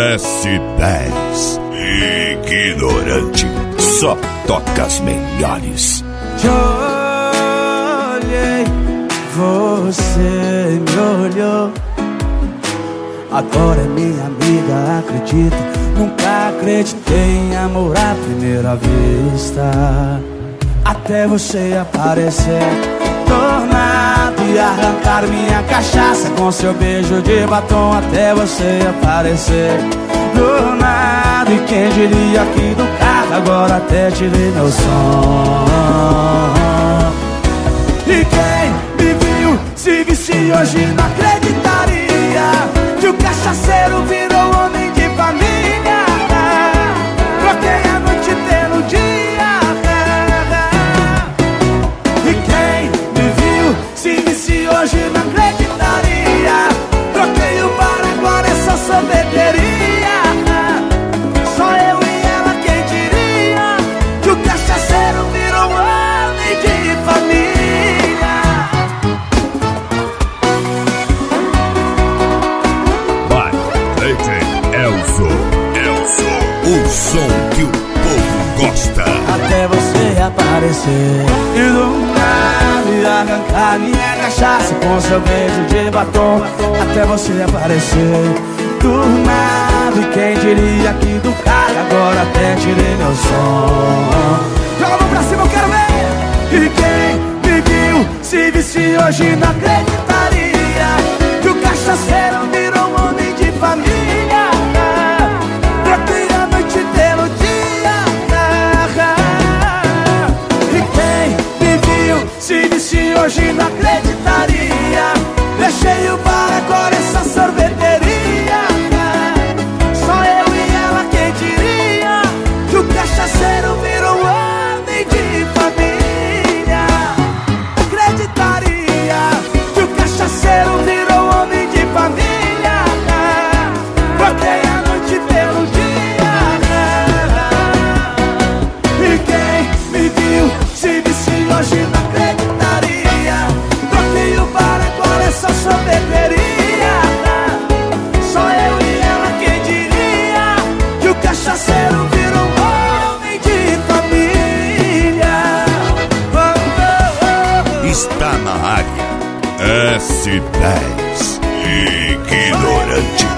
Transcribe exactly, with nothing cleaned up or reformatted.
S dez Ignorante, só toca as melhores. Te olhei, você me olhou. Agora é minha amiga, acredita. Nunca acreditei em amor à primeira vista, até você aparecer tornado e arrancar minha cachaça com seu beijo de batom. Até você aparecer do nada, e quem diria que do carro agora até tirei meu som. E quem me viu se visse hoje não acreditaria que o cachaceiro virou homem de família. Troquei a noite pelo dia. E quem me viu se visse hoje não acreditaria. Troquei o bar, agora é só sorveteria. Só eu e ela, quem diria que o cachaceiro virou homem de família. Vai, D J Elzo, Elzo, o som que o povo gosta. Até você aparecer e do nada arrancar minha cachaça com seu beijo de batom. Até você aparecer do nada, e quem diria que do carro agora até tirei meu som. Joga a mão pra cima, eu quero ver. E quem me viu se visse hoje não acreditaria que o cachaceiro virou um homem de família. Troquei a noite pelo dia. E quem me viu se visse hoje não acreditaria. Deixei o bar, agora essa sorveteria. Só eu e ela, quem diria que o cachaceiro virou um homem de família. Acreditaria que o cachaceiro virou um homem de família. Troquei a noite pelo dia. E quem me viu se visse hoje não acreditaria. Troquei o bar, agora é só sorveteria. Só eu e ela, quem diria que o cachaceiro virou um homem de família. Oh, oh, oh. Está na área S dez Ignorante.